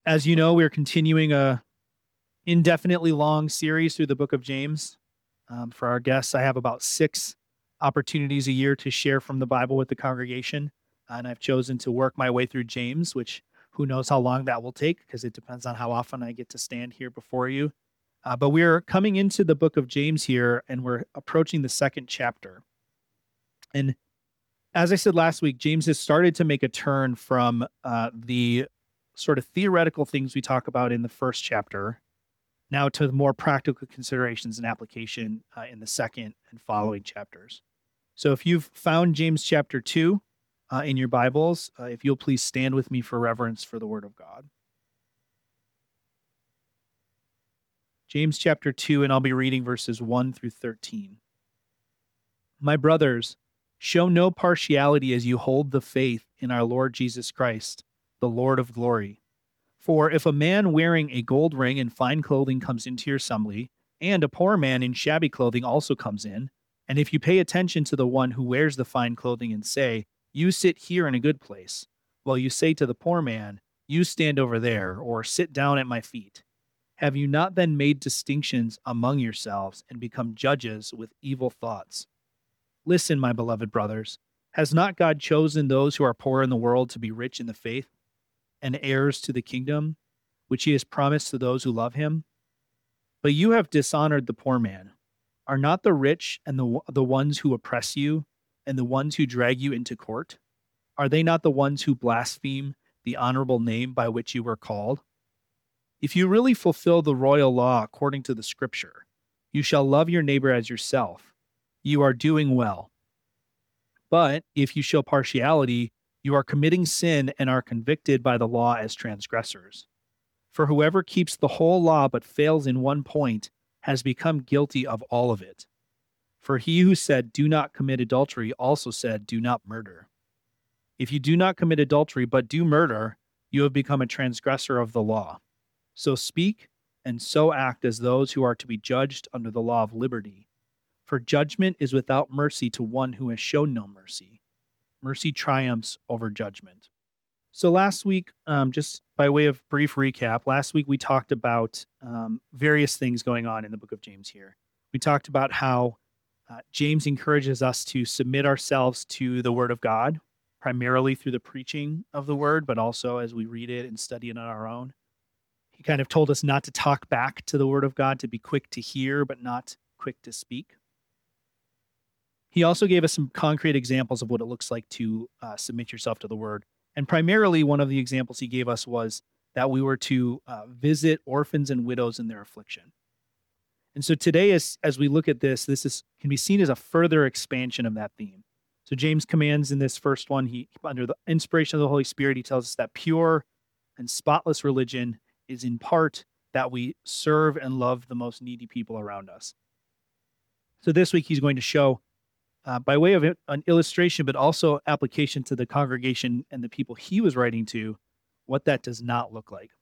As you know, we're continuing a indefinitely long series through the book of James. For our guests, I have about 6 opportunities a year to share from the Bible with the congregation. And I've chosen to work my way through James, which who knows how long that will take because it depends on how often I get to stand here before you. But we're coming into the book of James here and we're approaching the second chapter. And as I said last week, James has started to make a turn from the sort of theoretical things we talk about in the first chapter now to the more practical considerations and application in the second and following chapters. So if you've found James chapter 2 in your Bibles, if you'll please stand with me for reverence for the word of God. James chapter 2, and I'll be reading verses 1 through 13. My brothers, show no partiality as you hold the faith in our Lord Jesus Christ, the Lord of glory. For if a man wearing a gold ring and fine clothing comes into your assembly, and a poor man in shabby clothing also comes in, and if you pay attention to the one who wears the fine clothing and say, "You sit here in a good place," while you say to the poor man, "You stand over there," or "Sit down at my feet," have you not then made distinctions among yourselves and become judges with evil thoughts? Listen, my beloved brothers, has not God chosen those who are poor in the world to be rich in the faith and heirs to the kingdom, which he has promised to those who love him? But you have dishonored the poor man. Are not the rich and the ones who oppress you and the ones who drag you into court? Are they not the ones who blaspheme the honorable name by which you were called? If you really fulfill the royal law according to the scripture, you shall love your neighbor as yourself. You are doing well. But if you show partiality, you are committing sin and are convicted by the law as transgressors. For whoever keeps the whole law but fails in one point has become guilty of all of it. For he who said, "Do not commit adultery," also said, "Do not murder." If you do not commit adultery but do murder, you have become a transgressor of the law. So speak and so act as those who are to be judged under the law of liberty. For judgment is without mercy to one who has shown no mercy. Mercy triumphs over judgment. So last week, just by way of brief recap, last week we talked about various things going on in the book of James here. We talked about how James encourages us to submit ourselves to the word of God, primarily through the preaching of the word, but also as we read it and study it on our own. He kind of told us not to talk back to the word of God, to be quick to hear, but not quick to speak. He also gave us some concrete examples of what it looks like to submit yourself to the word. And primarily, one of the examples he gave us was that we were to visit orphans and widows in their affliction. And so today, as we look at this can be seen as a further expansion of that theme. So James commands in this first one, he under the inspiration of the Holy Spirit, he tells us that pure and spotless religion is in part that we serve and love the most needy people around us. So this week, he's going to show by way of an illustration, but also application to the congregation and the people he was writing to, what that does not look like.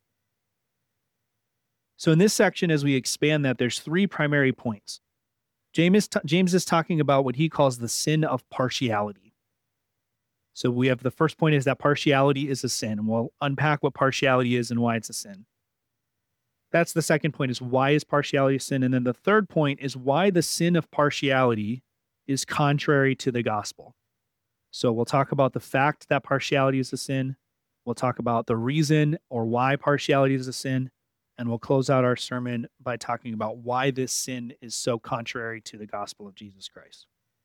So in this section, as we expand that, there's 3 primary points. James is talking about what he calls the sin of partiality. So we have the first point is that partiality is a sin, and we'll unpack what partiality is and why it's a sin. That's the second point, is why is partiality a sin? And then the third point is why the sin of partiality is contrary to the gospel. So we'll talk about the fact that partiality is a sin. We'll talk about the reason or why partiality is a sin. And we'll close out our sermon by talking about why this sin is so contrary to the gospel of Jesus Christ.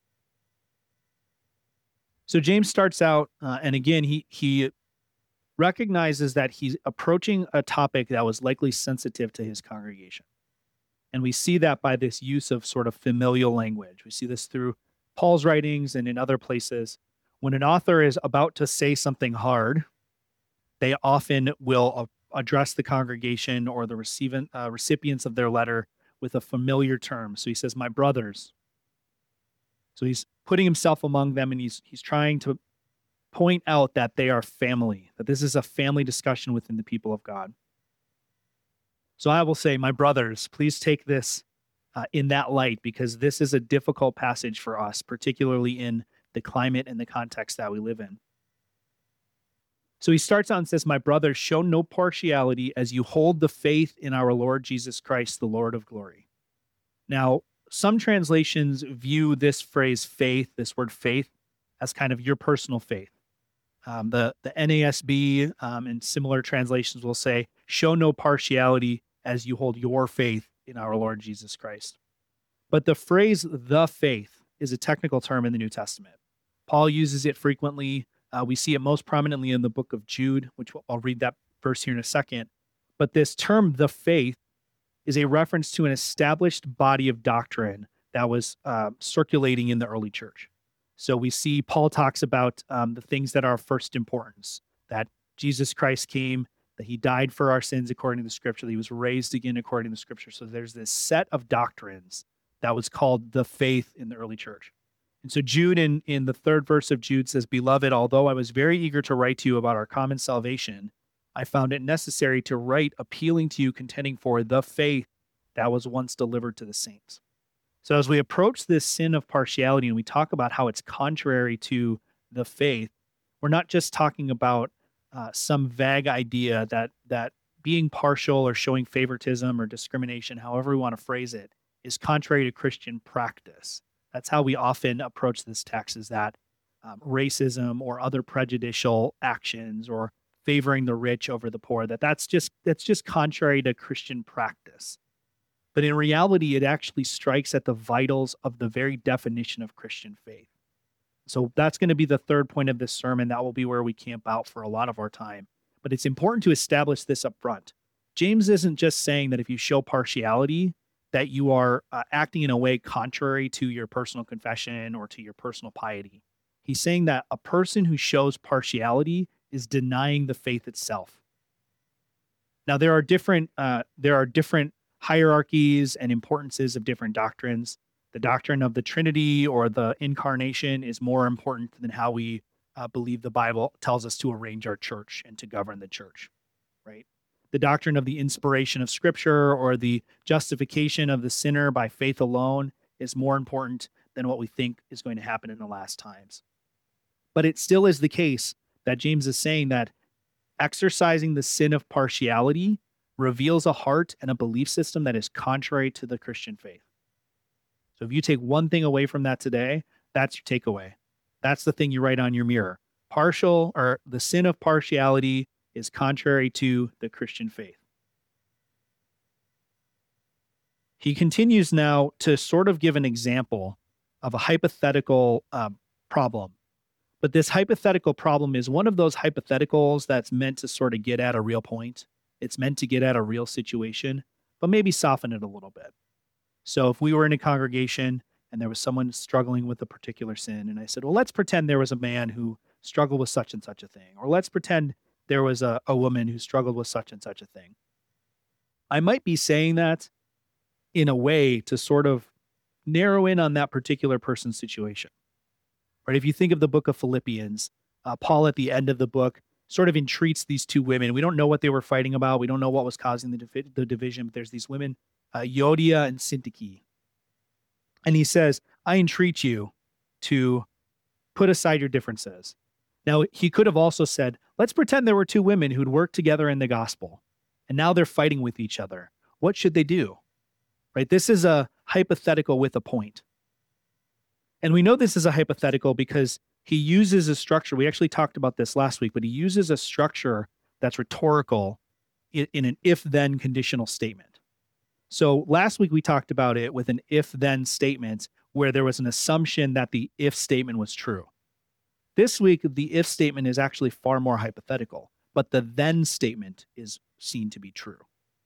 So James starts out, and again, he recognizes that he's approaching a topic that was likely sensitive to his congregation. And we see that by this use of sort of familial language. We see this through Paul's writings and in other places. When an author is about to say something hard, they often will address the congregation or the recipients of their letter with a familiar term. So he says, "My brothers." So he's putting himself among them, and he's trying to point out that they are family, that this is a family discussion within the people of God. So I will say, my brothers, please take this in that light, because this is a difficult passage for us, particularly in the climate and the context that we live in. So he starts out and says, "My brothers, show no partiality as you hold the faith in our Lord Jesus Christ, the Lord of glory." Now, some translations view this phrase faith, this word faith, as kind of your personal faith. The NASB and similar translations will say, "Show no partiality as you hold your faith in our Lord Jesus Christ." But the phrase "the faith" is a technical term in the New Testament. Paul uses it frequently. We see it most prominently in the book of Jude, which I'll read that verse here in a second. But this term, "the faith," is a reference to an established body of doctrine that was circulating in the early church. So we see Paul talks about the things that are of first importance, that Jesus Christ came, that he died for our sins according to the scripture, that he was raised again according to the scripture. So there's this set of doctrines that was called the faith in the early church. And so Jude in the third verse of Jude says, "Beloved, although I was very eager to write to you about our common salvation, I found it necessary to write appealing to you, contending for the faith that was once delivered to the saints." So as we approach this sin of partiality and we talk about how it's contrary to the faith, we're not just talking about some vague idea that being partial or showing favoritism or discrimination, however we want to phrase it, is contrary to Christian practice. That's how we often approach this text, is that racism or other prejudicial actions or favoring the rich over the poor, that's just contrary to Christian practice. But in reality, it actually strikes at the vitals of the very definition of Christian faith. So that's going to be the third point of this sermon. That will be where we camp out for a lot of our time. But it's important to establish this up front. James isn't just saying that if you show partiality, that you are acting in a way contrary to your personal confession or to your personal piety. He's saying that a person who shows partiality is denying the faith itself. Now, there are different hierarchies and importances of different doctrines. The doctrine of the Trinity or the incarnation is more important than how we believe the Bible tells us to arrange our church and to govern the church, right? The doctrine of the inspiration of Scripture or the justification of the sinner by faith alone is more important than what we think is going to happen in the last times. But it still is the case that James is saying that exercising the sin of partiality reveals a heart and a belief system that is contrary to the Christian faith. So if you take one thing away from that today, that's your takeaway. That's the thing you write on your mirror. Partial, or the sin of partiality, is contrary to the Christian faith. He continues now to sort of give an example of a hypothetical problem. But this hypothetical problem is one of those hypotheticals that's meant to sort of get at a real point. It's meant to get at a real situation, but maybe soften it a little bit. So if we were in a congregation and there was someone struggling with a particular sin, and I said, well, let's pretend there was a man who struggled with such and such a thing, or let's pretend there was a woman who struggled with such and such a thing. I might be saying that in a way to sort of narrow in on that particular person's situation. Right? If you think of the book of Philippians, Paul at the end of the book sort of entreats these two women. We don't know what they were fighting about. We don't know what was causing the division, but there's these women, Euodia and Syntyche. And he says, I entreat you to put aside your differences. Now, he could have also said, let's pretend there were two women who'd worked together in the gospel, and now they're fighting with each other. What should they do? Right? This is a hypothetical with a point. And we know this is a hypothetical because he uses a structure. We actually talked about this last week, but he uses a structure that's rhetorical in an if-then conditional statement. So last week we talked about it with an if-then statement where there was an assumption that the if statement was true. This week, the if statement is actually far more hypothetical, but the then statement is seen to be true.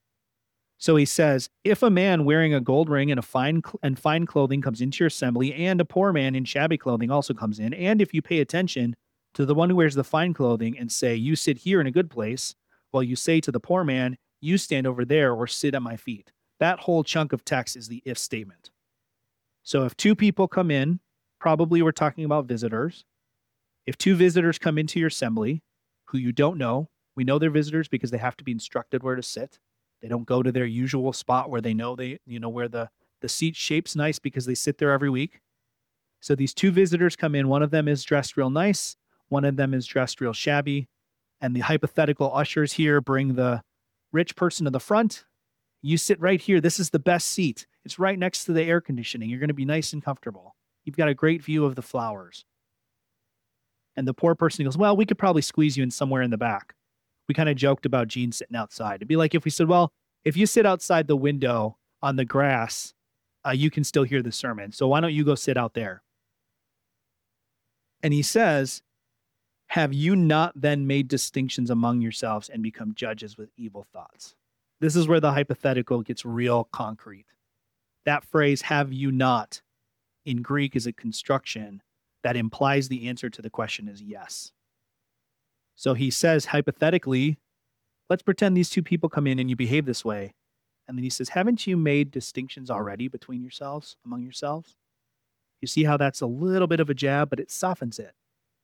So he says, if a man wearing a gold ring and fine clothing comes into your assembly, and a poor man in shabby clothing also comes in, and if you pay attention to the one who wears the fine clothing and say, you sit here in a good place, while you say to the poor man, you stand over there or sit at my feet. That whole chunk of text is the if statement. So if two people come in, probably we're talking about visitors. If two visitors come into your assembly who you don't know, we know they're visitors because they have to be instructed where to sit. They don't go to their usual spot where they know where the seat shape's nice because they sit there every week. So these two visitors come in. One of them is dressed real nice. One of them is dressed real shabby. And the hypothetical ushers here bring the rich person to the front. You sit right here. This is the best seat. It's right next to the air conditioning. You're going to be nice and comfortable. You've got a great view of the flowers. And the poor person goes, well, we could probably squeeze you in somewhere in the back. We kind of joked about Gene sitting outside. It'd be like if we said, well, if you sit outside the window on the grass, you can still hear the sermon. So why don't you go sit out there? And he says, have you not then made distinctions among yourselves and become judges with evil thoughts? This is where the hypothetical gets real concrete. That phrase, have you not, in Greek is a construction that implies the answer to the question is yes. So he says, hypothetically, let's pretend these two people come in and you behave this way. And then he says, haven't you made distinctions already between yourselves, among yourselves? You see how that's a little bit of a jab, but it softens it.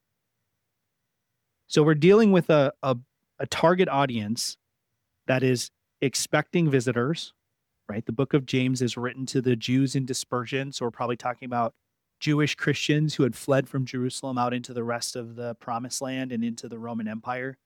So we're dealing with a target audience that is expecting visitors, right? The book of James is written to the Jews in dispersion. So we're probably talking about Jewish Christians who had fled from Jerusalem out into the rest of the Promised Land and into the Roman Empire.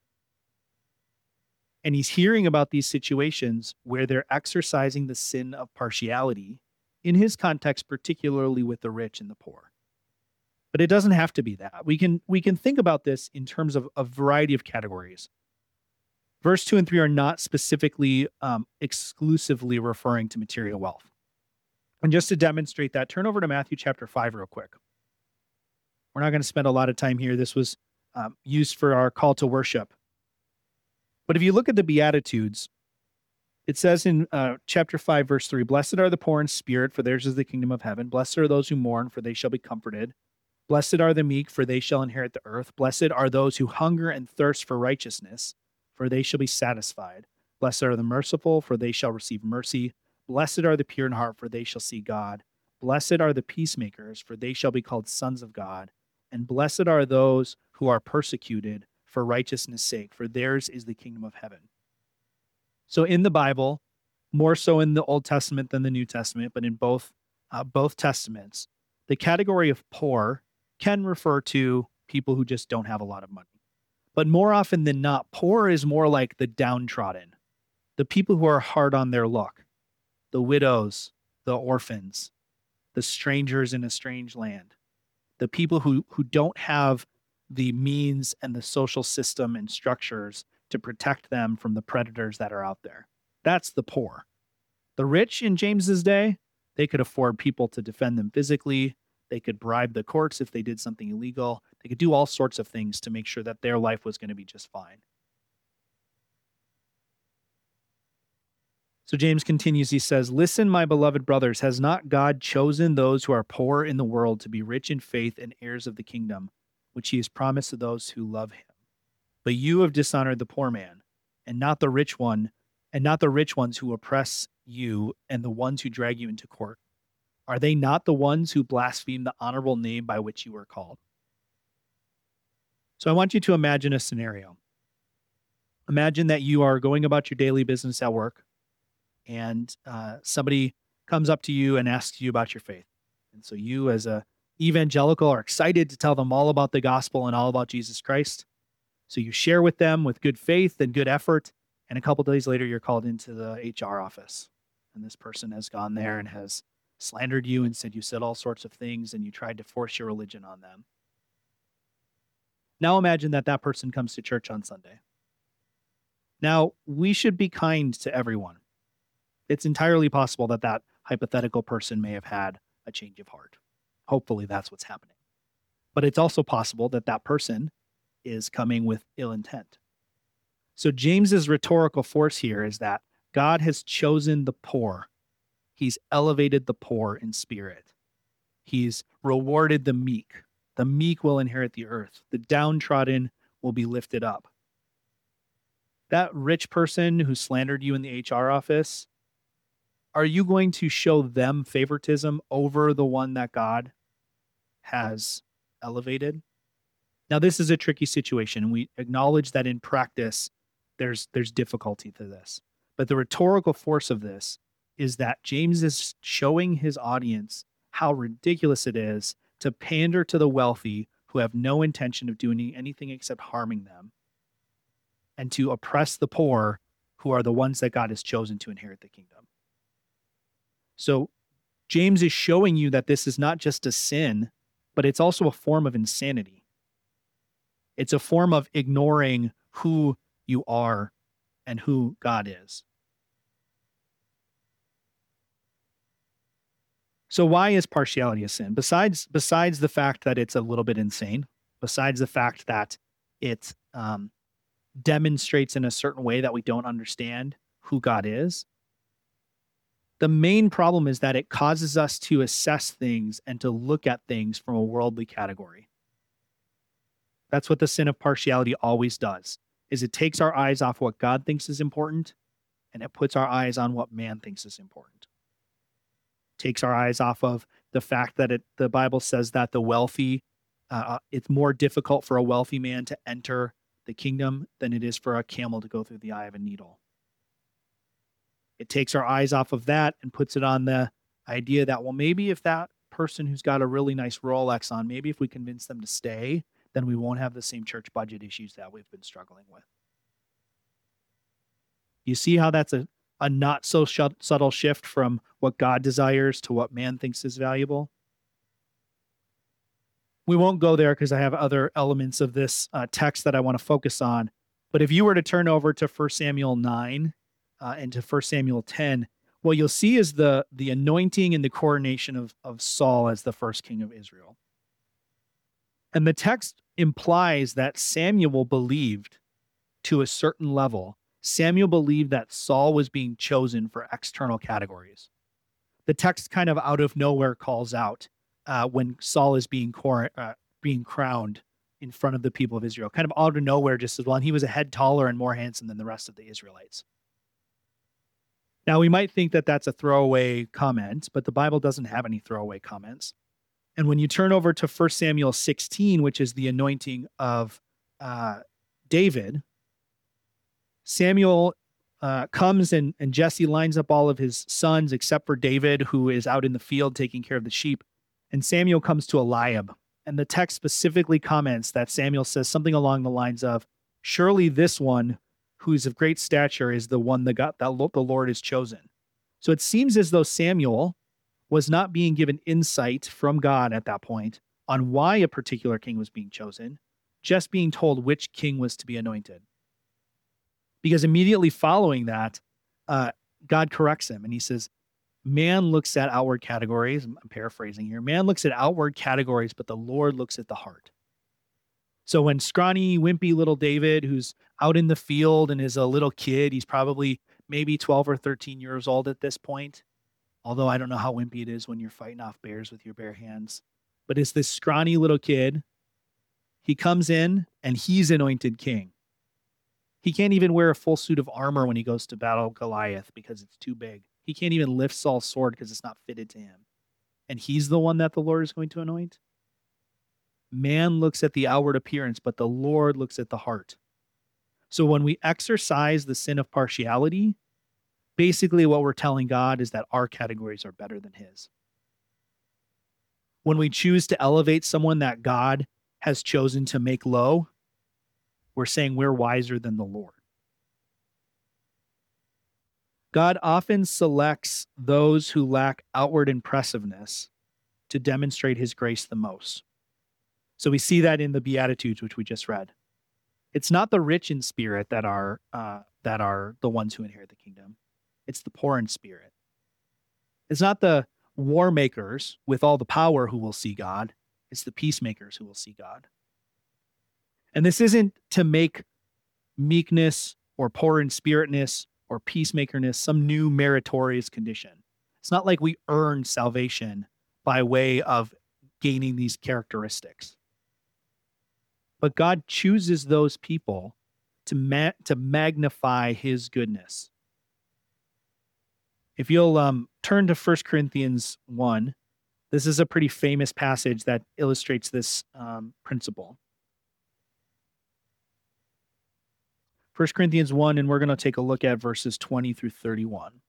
And he's hearing about these situations where they're exercising the sin of partiality, in his context, particularly with the rich and the poor. But it doesn't have to be that. We can think about this in terms of a variety of categories. Verse 2 and 3 are not specifically exclusively referring to material wealth. And just to demonstrate that, turn over to Matthew chapter 5 real quick. We're not going to spend a lot of time here. This was used for our call to worship. But if you look at the Beatitudes, it says in chapter 5, verse 3, blessed are the poor in spirit, for theirs is the kingdom of heaven. Blessed are those who mourn, for they shall be comforted. Blessed are the meek, for they shall inherit the earth. Blessed are those who hunger and thirst for righteousness, for they shall be satisfied. Blessed are the merciful, for they shall receive mercy. Blessed are the pure in heart, for they shall see God. Blessed are the peacemakers, for they shall be called sons of God. And blessed are those who are persecuted for righteousness' sake, for theirs is the kingdom of heaven. So in the Bible, more so in the Old Testament than the New Testament, but in both Testaments, the category of poor can refer to people who just don't have a lot of money. But more often than not, poor is more like the downtrodden, the people who are hard on their luck, the widows, the orphans, the strangers in a strange land, the people who don't have the means and the social system and structures to protect them from the predators that are out there. That's the poor. The rich in James's day, they could afford people to defend them physically. They could bribe the courts if they did something illegal. They could do all sorts of things to make sure that their life was going to be just fine. So James continues, he says, listen, my beloved brothers, has not God chosen those who are poor in the world to be rich in faith and heirs of the kingdom, which he has promised to those who love him? But you have dishonored the poor man, and not the rich one, and not the rich ones who oppress you and the ones who drag you into court. Are they not the ones who blaspheme the honorable name by which you were called? So I want you to imagine a scenario. Imagine that you are going about your daily business at work, and somebody comes up to you and asks you about your faith. And so you, as a evangelical, are excited to tell them all about the gospel and all about Jesus Christ. So you share with them with good faith and good effort. And a couple days later, you're called into the HR office. And this person has gone there and has slandered you and said you said all sorts of things and you tried to force your religion on them. Now imagine that that person comes to church on Sunday. Now, we should be kind to everyone. It's entirely possible that that hypothetical person may have had a change of heart. Hopefully that's what's happening. But it's also possible that that person is coming with ill intent. So James's rhetorical force here is that God has chosen the poor. He's elevated the poor in spirit. He's rewarded the meek. The meek will inherit the earth. The downtrodden will be lifted up. That rich person who slandered you in the HR office, are you going to show them favoritism over the one that God has elevated? Now, this is a tricky situation, and we acknowledge that in practice, there's difficulty to this. But the rhetorical force of this is that James is showing his audience how ridiculous it is to pander to the wealthy who have no intention of doing anything except harming them, and to oppress the poor, who are the ones that God has chosen to inherit the kingdom. So James is showing you that this is not just a sin, but it's also a form of insanity. It's a form of ignoring who you are and who God is. So why is partiality a sin? Besides the fact that it's a little bit insane, besides the fact that it demonstrates in a certain way that we don't understand who God is, the main problem is that it causes us to assess things and to look at things from a worldly category. That's what the sin of partiality always does, is it takes our eyes off what God thinks is important and it puts our eyes on what man thinks is important. Takes our eyes off of the fact that the Bible says that the wealthy, it's more difficult for a wealthy man to enter the kingdom than it is for a camel to go through the eye of a needle. It takes our eyes off of that and puts it on the idea that, well, maybe if that person who's got a really nice Rolex on, maybe if we convince them to stay, then we won't have the same church budget issues that we've been struggling with. You see how that's a not so subtle shift from what God desires to what man thinks is valuable? We won't go there because I have other elements of this text that I want to focus on. But if you were to turn over to 1 Samuel 9 and to 1 Samuel 10, what you'll see is the anointing and the coronation of Saul as the first king of Israel. And the text implies that Samuel believed to a certain level. Samuel believed that Saul was being chosen for external categories. The text kind of out of nowhere calls out when Saul is being crowned in front of the people of Israel, kind of out of nowhere, just as well. And he was a head taller and more handsome than the rest of the Israelites. Now, we might think that that's a throwaway comment, but the Bible doesn't have any throwaway comments. And when you turn over to 1 Samuel 16, which is the anointing of David, Samuel comes and Jesse lines up all of his sons except for David, who is out in the field taking care of the sheep. And Samuel comes to Eliab. And the text specifically comments that Samuel says something along the lines of, surely this one who is of great stature is the one that the Lord has chosen. So it seems as though Samuel was not being given insight from God at that point on why a particular king was being chosen, just being told which king was to be anointed. Because immediately following that, God corrects him and he says, man looks at outward categories. I'm paraphrasing here. Man looks at outward categories, but the Lord looks at the heart. So when scrawny, wimpy little David, who's out in the field and is a little kid, he's probably maybe 12 or 13 years old at this point. Although I don't know how wimpy it is when you're fighting off bears with your bare hands. But it's this scrawny little kid. He comes in and he's anointed king. He can't even wear a full suit of armor when he goes to battle Goliath because it's too big. He can't even lift Saul's sword because it's not fitted to him. And he's the one that the Lord is going to anoint. Man looks at the outward appearance, but the Lord looks at the heart. So when we exercise the sin of partiality, basically what we're telling God is that our categories are better than his. When we choose to elevate someone that God has chosen to make low, we're saying we're wiser than the Lord. God often selects those who lack outward impressiveness to demonstrate his grace the most. So we see that in the Beatitudes, which we just read. It's not the rich in spirit that are the ones who inherit the kingdom. It's the poor in spirit. It's not the war makers with all the power who will see God. It's the peacemakers who will see God. And this isn't to make meekness or poor in spiritness or peacemakerness some new meritorious condition. It's not like we earn salvation by way of gaining these characteristics. But God chooses those people to magnify his goodness. If you'll turn to 1 Corinthians 1, this is a pretty famous passage that illustrates this principle. 1 Corinthians 1, and we're going to take a look at verses 20 through 31.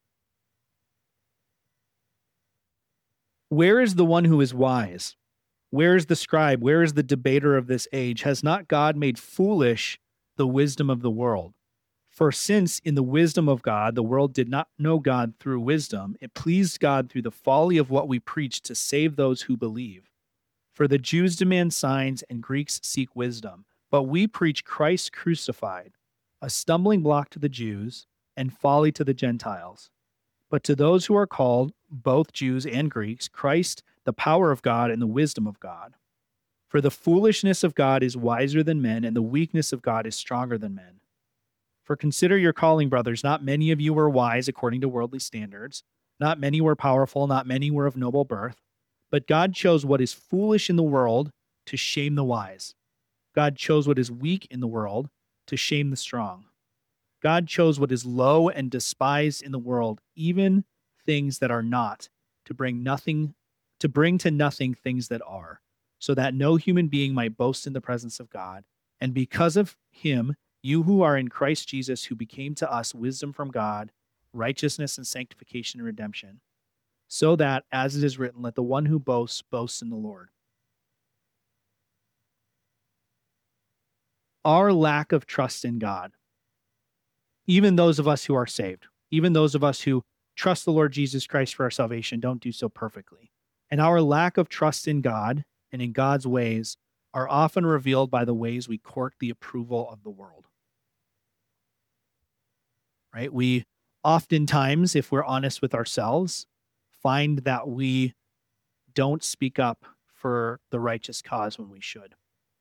Where is the one who is wise? Where is the scribe? Where is the debater of this age? Has not God made foolish the wisdom of the world? For since in the wisdom of God, the world did not know God through wisdom, it pleased God through the folly of what we preach to save those who believe. For the Jews demand signs and Greeks seek wisdom, but we preach Christ crucified, a stumbling block to the Jews and folly to the Gentiles. But to those who are called, both Jews and Greeks, Christ, the power of God and the wisdom of God. For the foolishness of God is wiser than men, and the weakness of God is stronger than men. For consider your calling, brothers. Not many of you were wise according to worldly standards. Not many were powerful. Not many were of noble birth. But God chose what is foolish in the world to shame the wise. God chose what is weak in the world to shame the strong. God chose what is low and despised in the world, even things that are not, to bring to nothing things that are, so that no human being might boast in the presence of God. And because of him, you who are in Christ Jesus, who became to us wisdom from God, righteousness and sanctification and redemption, so that, as it is written, let the one who boasts boast in the Lord. Our lack of trust in God, even those of us who are saved, even those of us who trust the Lord Jesus Christ for our salvation, don't do so perfectly. And our lack of trust in God and in God's ways are often revealed by the ways we court the approval of the world. Right? We oftentimes, if we're honest with ourselves, find that we don't speak up for the righteous cause when we should.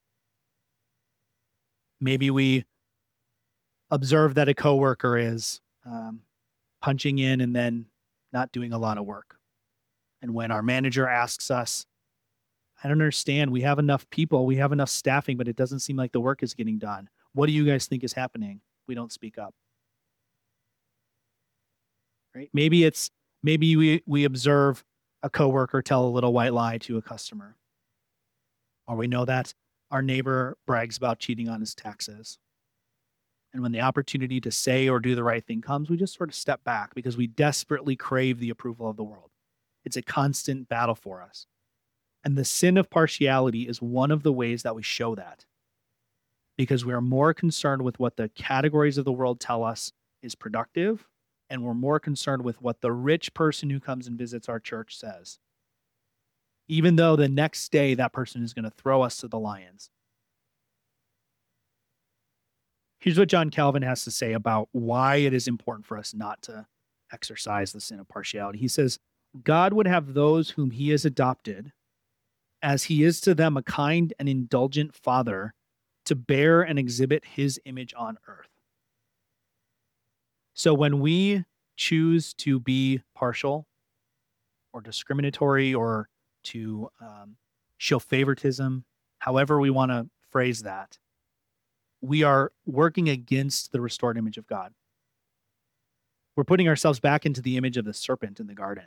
Maybe we observe that a coworker is punching in and then not doing a lot of work. And when our manager asks us, I don't understand, we have enough people, we have enough staffing, but it doesn't seem like the work is getting done. What do you guys think is happening? We don't speak up. Right? Maybe we observe a coworker tell a little white lie to a customer. Or we know that our neighbor brags about cheating on his taxes. And when the opportunity to say or do the right thing comes, we just sort of step back because we desperately crave the approval of the world. It's a constant battle for us. And the sin of partiality is one of the ways that we show that. Because we are more concerned with what the categories of the world tell us is productive, and we're more concerned with what the rich person who comes and visits our church says. Even though the next day that person is going to throw us to the lions. Here's what John Calvin has to say about why it is important for us not to exercise the sin of partiality. He says, God would have those whom he has adopted, as he is to them a kind and indulgent father, to bear and exhibit his image on earth. So when we choose to be partial or discriminatory or to show favoritism, however we want to phrase that, we are working against the restored image of God. We're putting ourselves back into the image of the serpent in the garden.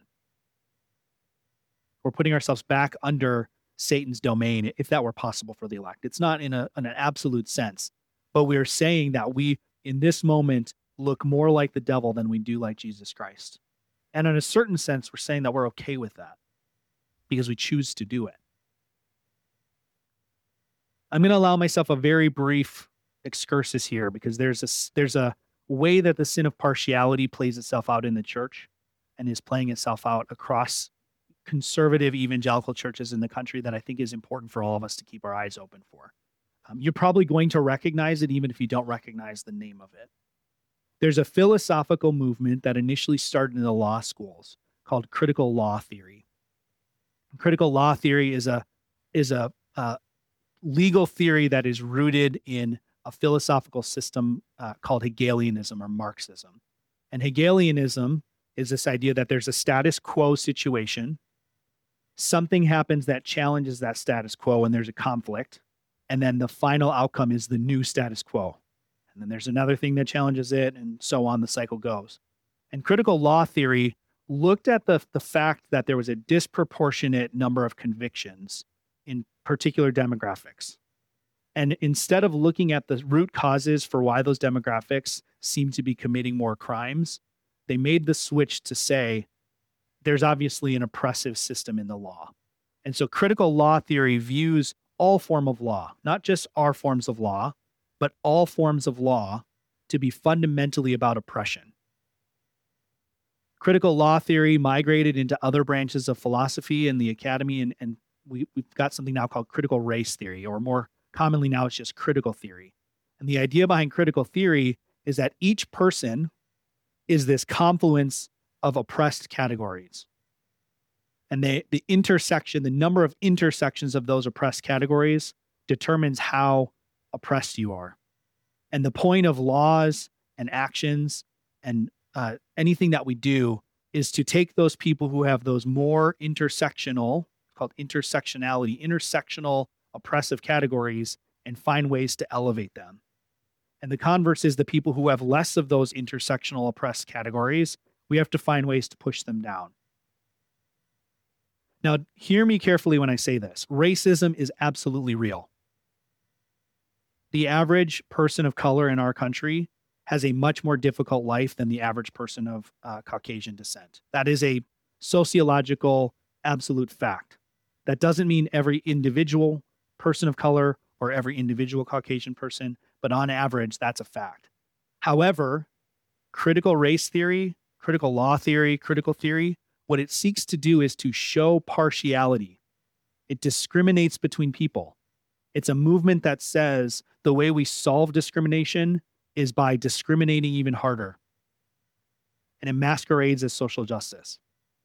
We're putting ourselves back under Satan's domain, if that were possible for the elect. It's not in an absolute sense, but we're saying that we, in this moment, look more like the devil than we do like Jesus Christ. And in a certain sense, we're saying that we're okay with that because we choose to do it. I'm going to allow myself a very brief excursus here because there's a way that the sin of partiality plays itself out in the church and is playing itself out across conservative evangelical churches in the country that I think is important for all of us to keep our eyes open for. You're probably going to recognize it even if you don't recognize the name of it. There's a philosophical movement that initially started in the law schools called critical law theory. Critical law theory is a legal theory that is rooted in a philosophical system called Hegelianism or Marxism. And Hegelianism is this idea that there's a status quo situation. Something happens that challenges that status quo and there's a conflict. And then the final outcome is the new status quo. And then there's another thing that challenges it, and so on the cycle goes. And critical law theory looked at the fact that there was a disproportionate number of convictions in particular demographics. And instead of looking at the root causes for why those demographics seem to be committing more crimes, they made the switch to say there's obviously an oppressive system in the law. And so critical law theory views all form of law, not just our forms of law, but all forms of law to be fundamentally about oppression. Critical law theory migrated into other branches of philosophy in the academy, and we've got something now called critical race theory, or more commonly now it's just critical theory. And the idea behind critical theory is that each person is this confluence of oppressed categories. And the number of intersections of those oppressed categories determines how oppressed you are. And the point of laws and actions and anything that we do is to take those people who have those more intersectional, called intersectional oppressive categories, and find ways to elevate them. And the converse is the people who have less of those intersectional oppressed categories, we have to find ways to push them down. Now, hear me carefully when I say this. Racism is absolutely real. The average person of color in our country has a much more difficult life than the average person of Caucasian descent. That is a sociological absolute fact. That doesn't mean every individual person of color or every individual Caucasian person, but on average, that's a fact. However, critical race theory, critical law theory, critical theory, what it seeks to do is to show partiality. It discriminates between people. It's a movement that says the way we solve discrimination is by discriminating even harder. And it masquerades as social justice.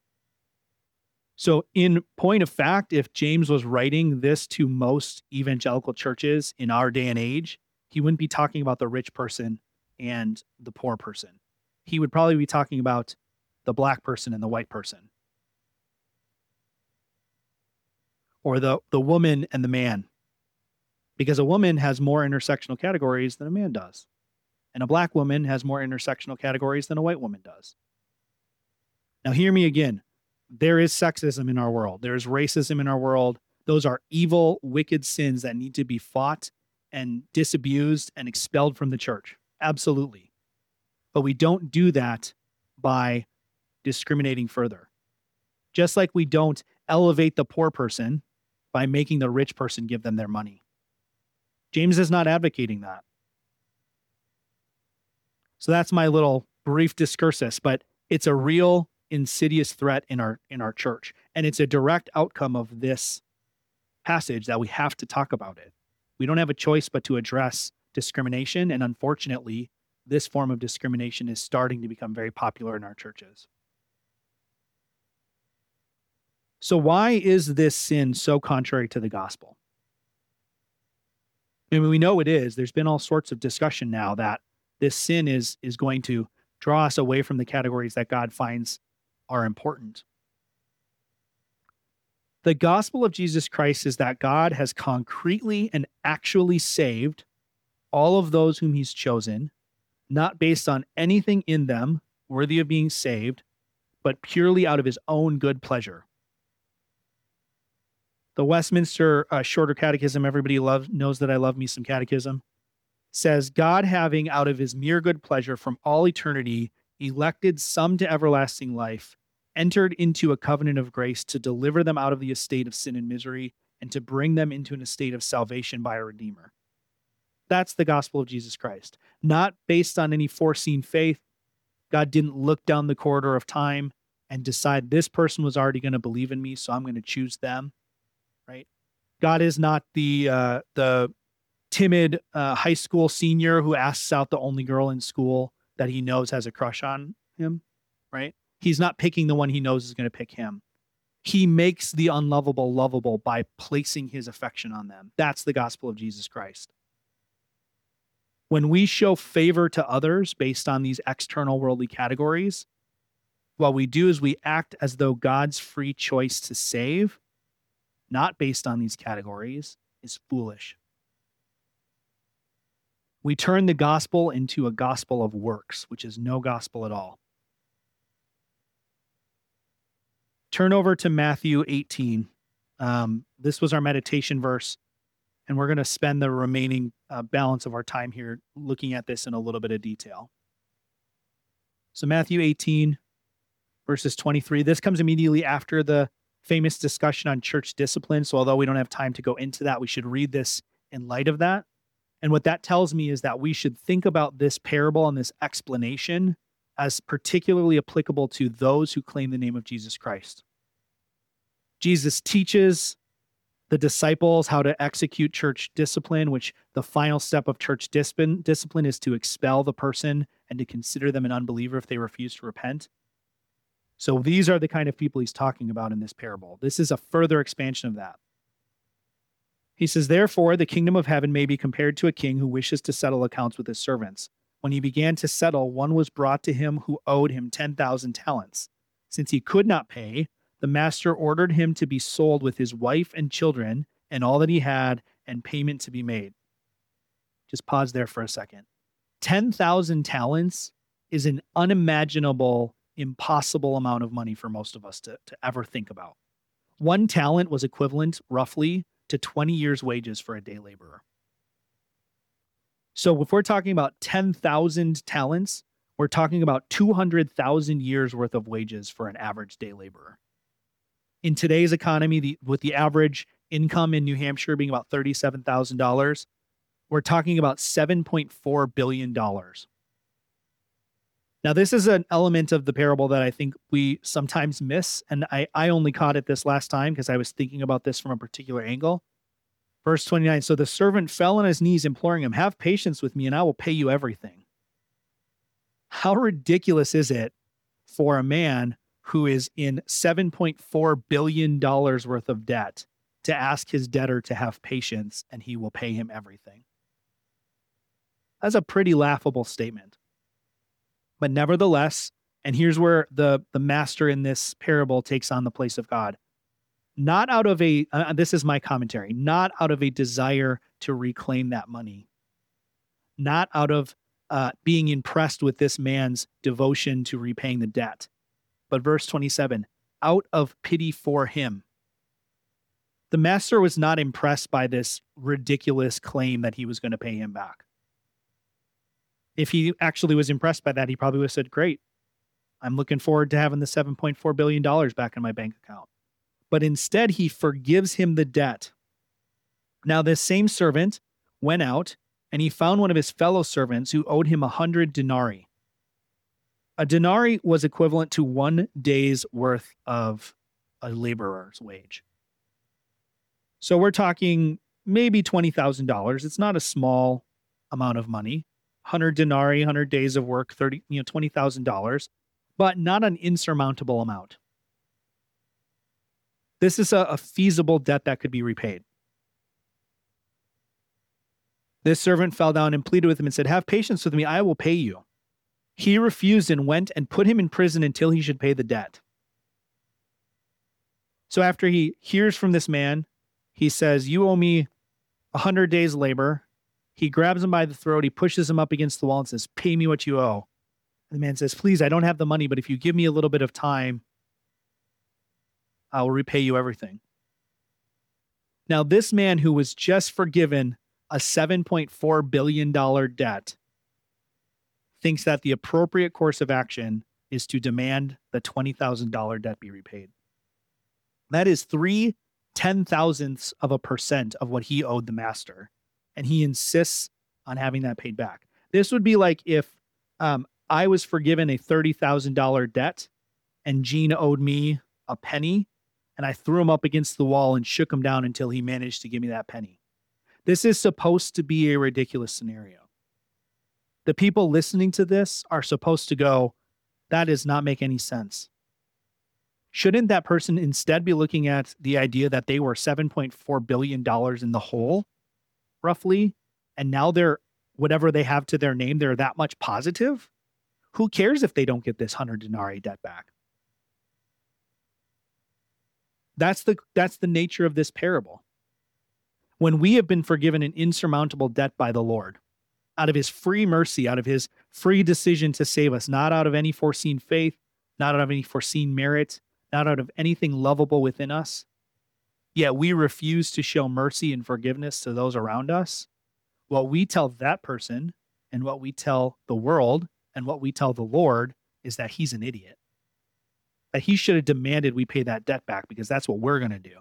So in point of fact, if James was writing this to most evangelical churches in our day and age, he wouldn't be talking about the rich person and the poor person. He would probably be talking about the black person and the white person. Or the woman and the man. Because a woman has more intersectional categories than a man does. And a black woman has more intersectional categories than a white woman does. Now, hear me again. There is sexism in our world. There is racism in our world. Those are evil, wicked sins that need to be fought and disabused and expelled from the church. Absolutely. But we don't do that by discriminating further. Just like we don't elevate the poor person by making the rich person give them their money. James is not advocating that. So that's my little brief discursus, but it's a real insidious threat in our church. And it's a direct outcome of this passage that we have to talk about it. We don't have a choice but to address discrimination. And unfortunately, this form of discrimination is starting to become very popular in our churches. So why is this sin so contrary to the gospel? I mean, we know it is. There's been all sorts of discussion now that this sin is going to draw us away from the categories that God finds are important. The gospel of Jesus Christ is that God has concretely and actually saved all of those whom he's chosen, not based on anything in them worthy of being saved, but purely out of his own good pleasure. The Westminster Shorter Catechism, everybody knows that I love me some catechism, says, God having out of his mere good pleasure from all eternity elected some to everlasting life, entered into a covenant of grace to deliver them out of the estate of sin and misery and to bring them into an estate of salvation by a Redeemer. That's the gospel of Jesus Christ. Not based on any foreseen faith. God didn't look down the corridor of time and decide this person was already going to believe in me, so I'm going to choose them. Right? God is not the timid high school senior who asks out the only girl in school that he knows has a crush on him. Right? He's not picking the one he knows is going to pick him. He makes the unlovable lovable by placing his affection on them. That's the gospel of Jesus Christ. When we show favor to others based on these external worldly categories, what we do is we act as though God's free choice to save, not based on these categories, is foolish. We turn the gospel into a gospel of works, which is no gospel at all. Turn over to Matthew 18. This was our meditation verse, and we're going to spend the remaining balance of our time here looking at this in a little bit of detail. So Matthew 18, verses 23. This comes immediately after the famous discussion on church discipline. So although we don't have time to go into that, we should read this in light of that. And what that tells me is that we should think about this parable and this explanation as particularly applicable to those who claim the name of Jesus Christ. Jesus teaches the disciples how to execute church discipline, which the final step of church discipline is to expel the person and to consider them an unbeliever if they refuse to repent. So these are the kind of people he's talking about in this parable. This is a further expansion of that. He says, therefore, the kingdom of heaven may be compared to a king who wishes to settle accounts with his servants. When he began to settle, one was brought to him who owed him 10,000 talents. Since he could not pay, the master ordered him to be sold with his wife and children and all that he had, and payment to be made. Just pause there for a second. 10,000 talents is an unimaginable, impossible amount of money for most of us to ever think about. One talent was equivalent, roughly, to 20 years' wages for a day laborer. So if we're talking about 10,000 talents, we're talking about 200,000 years worth of wages for an average day laborer. In today's economy, with the average income in New Hampshire being about $37,000, we're talking about $7.4 billion. Now, this is an element of the parable that I think we sometimes miss, and I only caught it this last time because I was thinking about this from a particular angle. Verse 29, so the servant fell on his knees imploring him, have patience with me and I will pay you everything. How ridiculous is it for a man who is in $7.4 billion worth of debt to ask his debtor to have patience and he will pay him everything? That's a pretty laughable statement. But nevertheless, and here's where the master in this parable takes on the place of God. Not out of this is my commentary, not out of a desire to reclaim that money. Not out of being impressed with this man's devotion to repaying the debt. But verse 27, out of pity for him. The master was not impressed by this ridiculous claim that he was going to pay him back. If he actually was impressed by that, he probably would have said, great, I'm looking forward to having the $7.4 billion back in my bank account. But instead, he forgives him the debt. Now, this same servant went out and he found one of his fellow servants who owed him 100 denarii. A denarii was equivalent to 1 day's worth of a laborer's wage. So we're talking maybe $20,000. It's not a small amount of money. 100 denarii, 100 days of work, $20,000, but not an insurmountable amount. This is a feasible debt that could be repaid. This servant fell down and pleaded with him and said, have patience with me, I will pay you. He refused and went and put him in prison until he should pay the debt. So after he hears from this man, he says, you owe me 100 days labor. He grabs him by the throat. He pushes him up against the wall and says, pay me what you owe. And the man says, please, I don't have the money, but if you give me a little bit of time, I will repay you everything. Now, this man who was just forgiven a $7.4 billion debt thinks that the appropriate course of action is to demand the $20,000 debt be repaid. That is 0.3% of what he owed the master. And he insists on having that paid back. This would be like if I was forgiven a $30,000 debt and Gene owed me a penny and I threw him up against the wall and shook him down until he managed to give me that penny. This is supposed to be a ridiculous scenario. The people listening to this are supposed to go, that does not make any sense. Shouldn't that person instead be looking at the idea that they were $7.4 billion in the hole, roughly, and now they're, whatever they have to their name, they're that much positive? Who cares if they don't get this 100 denarii debt back? That's the nature of this parable. When we have been forgiven an insurmountable debt by the Lord, out of his free mercy, out of his free decision to save us, not out of any foreseen faith, not out of any foreseen merit, not out of anything lovable within us, yet we refuse to show mercy and forgiveness to those around us, what we tell that person and what we tell the world and what we tell the Lord is that he's an idiot. that he should have demanded we pay that debt back because that's what we're going to do.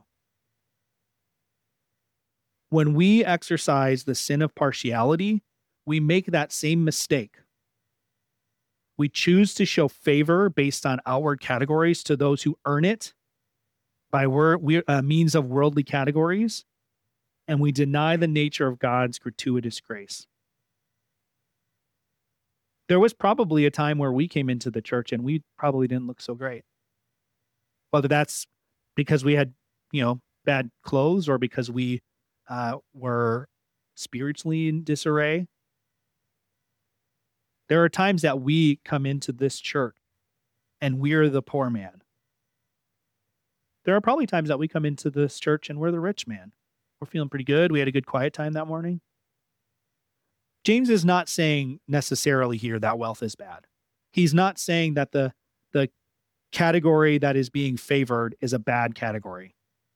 When we exercise the sin of partiality, we make that same mistake. We choose to show favor based on outward categories to those who earn it by means of worldly categories, and we deny the nature of God's gratuitous grace. There was probably a time where we came into the church and we probably didn't look so great. Whether that's because we had, bad clothes or because we were spiritually in disarray. There are times that we come into this church and we're the poor man. There are probably times that we come into this church and we're the rich man. We're feeling pretty good. We had a good quiet time that morning. James is not saying necessarily here that wealth is bad. He's not saying that the category that is being favored is a bad category.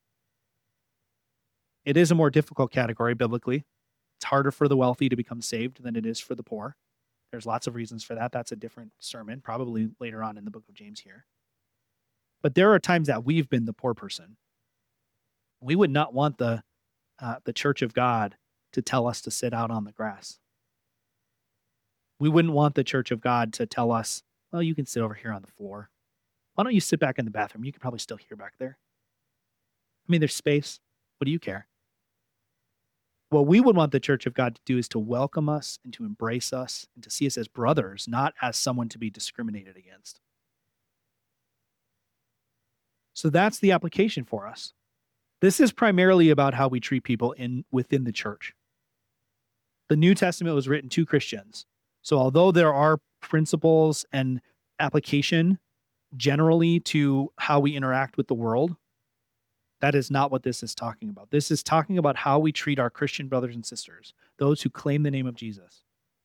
It is a more difficult category biblically. It's harder for the wealthy to become saved than it is for the poor. There's lots of reasons for that. That's a different sermon, probably later on in the book of James here. But there are times that we've been the poor person. We would not want the church of God to tell us to sit out on the grass. We wouldn't want the church of God to tell us, well, you can sit over here on the floor. Why don't you sit back in the bathroom? You can probably still hear back there. I mean, there's space. What do you care? What we would want the church of God to do is to welcome us and to embrace us and to see us as brothers, not as someone to be discriminated against. So that's the application for us. This is primarily about how we treat people within the church. The New Testament was written to Christians. So although there are principles and application generally to how we interact with the world, that is not what this is talking about. This is talking about how we treat our Christian brothers and sisters, those who claim the name of Jesus.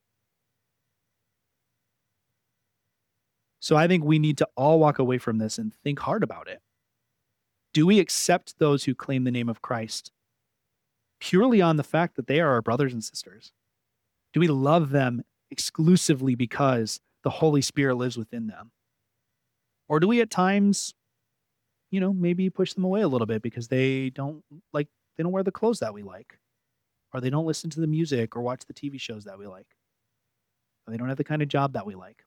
So I think we need to all walk away from this and think hard about it. Do we accept those who claim the name of Christ purely on the fact that they are our brothers and sisters? Do we love them exclusively because the Holy Spirit lives within them? Or do we at times, maybe push them away a little bit because they don't wear the clothes that we like, or they don't listen to the music or watch the TV shows that we like, or they don't have the kind of job that we like?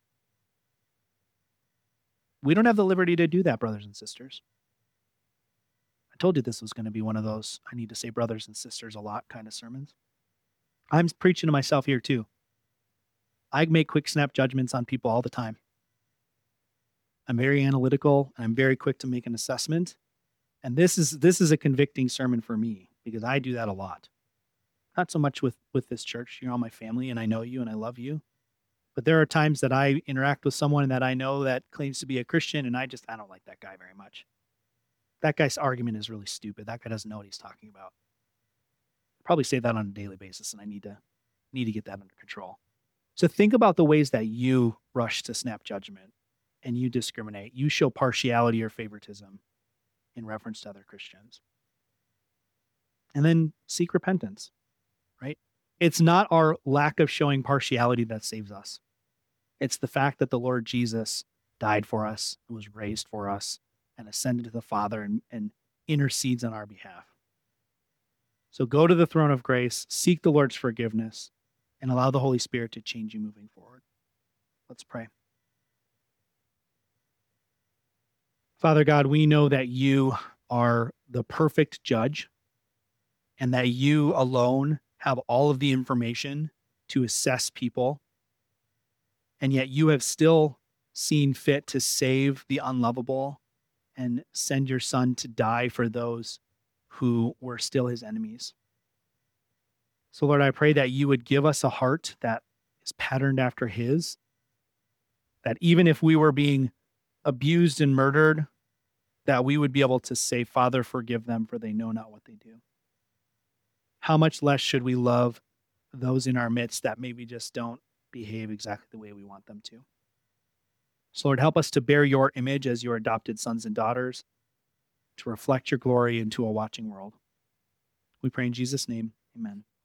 We don't have the liberty to do that, brothers and sisters. I told you this was going to be one of those I need to say brothers and sisters a lot kind of sermons. I'm preaching to myself here too. I make quick snap judgments on people all the time. I'm very analytical and I'm very quick to make an assessment. And this is a convicting sermon for me because I do that a lot. Not so much with this church. You're all my family and I know you and I love you. But there are times that I interact with someone that I know that claims to be a Christian and I don't like that guy very much. That guy's argument is really stupid. That guy doesn't know what he's talking about. I probably say that on a daily basis and I need to get that under control. So think about the ways that you rush to snap judgment and you discriminate. You show partiality or favoritism in reference to other Christians. And then seek repentance, right? It's not our lack of showing partiality that saves us. It's the fact that the Lord Jesus died for us, was raised for us, and ascended to the Father and intercedes on our behalf. So go to the throne of grace, seek the Lord's forgiveness, and allow the Holy Spirit to change you moving forward. Let's pray. Father God, we know that you are the perfect judge and that you alone have all of the information to assess people. And yet you have still seen fit to save the unlovable and send your Son to die for those who were still his enemies. So Lord, I pray that you would give us a heart that is patterned after his, that even if we were being abused and murdered, that we would be able to say, Father, forgive them, for they know not what they do. How much less should we love those in our midst that maybe just don't behave exactly the way we want them to? So Lord, help us to bear your image as your adopted sons and daughters, to reflect your glory into a watching world. We pray in Jesus' name, amen.